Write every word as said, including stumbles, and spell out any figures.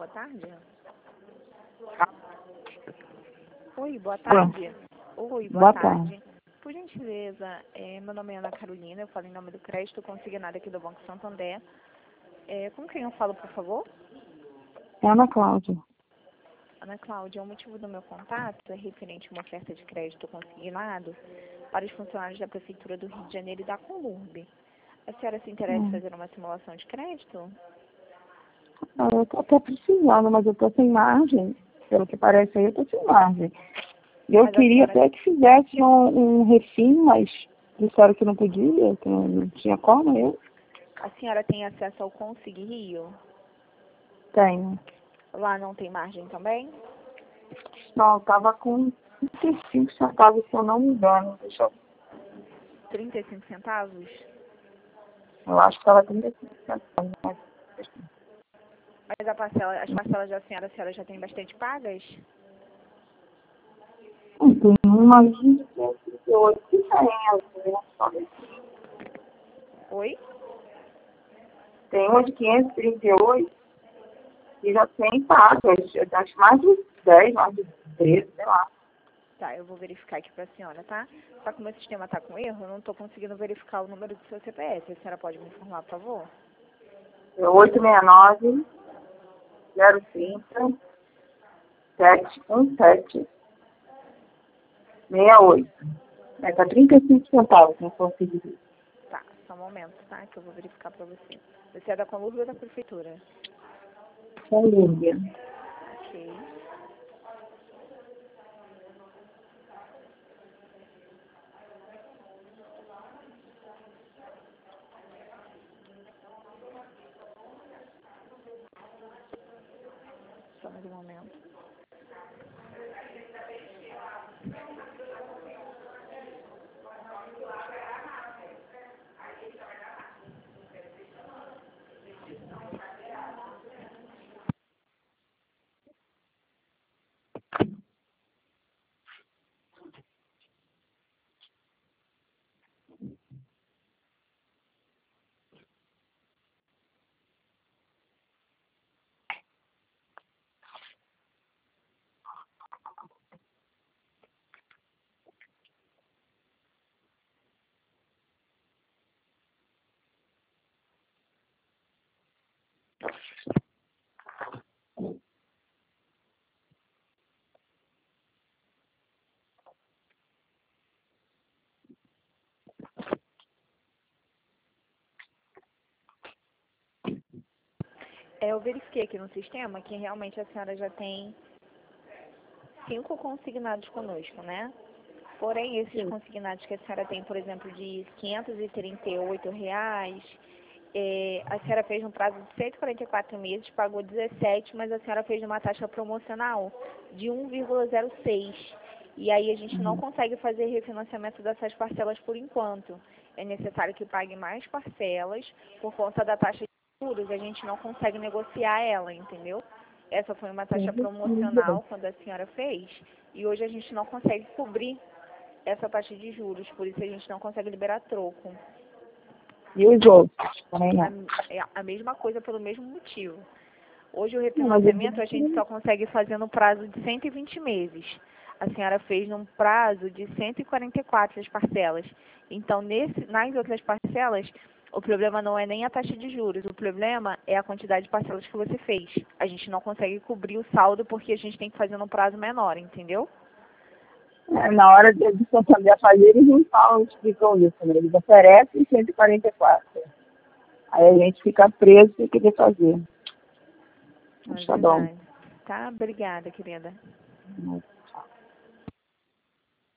boa tarde. Oi, boa tarde. Oi, boa, boa tarde. tarde. Por gentileza, é, meu nome é Ana Carolina, eu falo em nome do Crédito Consignado aqui do Banco Santander. É, com quem eu falo, por favor? É Ana Cláudia. Ana Cláudia, o motivo do meu contato é referente a uma oferta de crédito consignado para os funcionários da Prefeitura do Rio de Janeiro e da Colurb. A senhora se interessa em Hum. fazer uma simulação de crédito? Eu tô até precisando, mas eu tô sem margem. Pelo que parece aí, eu tô sem margem. Eu Mas a queria senhora, até que fizesse um, um refim, mas disseram que não podia, que não, não tinha como. Eu a senhora tem acesso ao Consig Rio? tenho. Lá não tem margem também? Não, eu tava com trinta e cinco centavos, se eu não me engano. Deixa eu, trinta e cinco centavos? eu acho que tava trinta e cinco centavos. Mas Mas a parcela, as parcelas da senhora, a senhora já tem bastante pagas? não, tem uma de trinta e oito que tem, só Oi? tem uma de quinhentos e trinta e oito e já tem pagas. Eu acho mais de dez, mais de treze, sei lá. Tá, eu vou verificar aqui pra senhora, tá? Só que o meu sistema tá com erro, eu não tô conseguindo verificar o número do seu C P F. A senhora pode me informar, por favor? É oito seis nove, zero cinco, sete um sete, seis oito. É, tá trinta e cinco centavos, não consegui. Tá, só um momento, tá? Que eu vou verificar pra você. Você é da Colurb ou da Prefeitura? Colômbia. Ok. Só mais um momento. É, eu verifiquei aqui no sistema que realmente a senhora já tem cinco consignados conosco, né? Porém, esses Sim. consignados que a senhora tem, por exemplo, de quinhentos e trinta e oito reais, é, a senhora fez um prazo de cento e quarenta e quatro meses, pagou dezessete, mas a senhora fez uma taxa promocional de um vírgula zero seis. E aí a gente não Uhum. consegue fazer refinanciamento dessas parcelas por enquanto. É necessário que pague mais parcelas por conta da taxa de juros, a gente não consegue negociar ela, entendeu? Essa foi uma taxa promocional quando a senhora fez, e hoje a gente não consegue cobrir essa taxa de juros, por isso a gente não consegue liberar troco. E os outros? Também A, não. é a mesma coisa pelo mesmo motivo. Hoje o Não, mas eu refinanciamento a gente só consegue fazer no prazo de cento e vinte meses. A senhora fez num prazo de cento e quarenta e quatro as parcelas. Então, nesse, nas outras parcelas, o problema não é nem a taxa de juros, o problema é a quantidade de parcelas que você fez. A gente não consegue cobrir o saldo porque a gente tem que fazer num prazo menor, entendeu? É, na hora de, de Santander fazer, eles não falam, explicam isso, né? Eles oferecem cento e quarenta e quatro. Aí a gente fica preso sem querer fazer. Não é Mas tá bom. verdade. Tá? Obrigada, querida.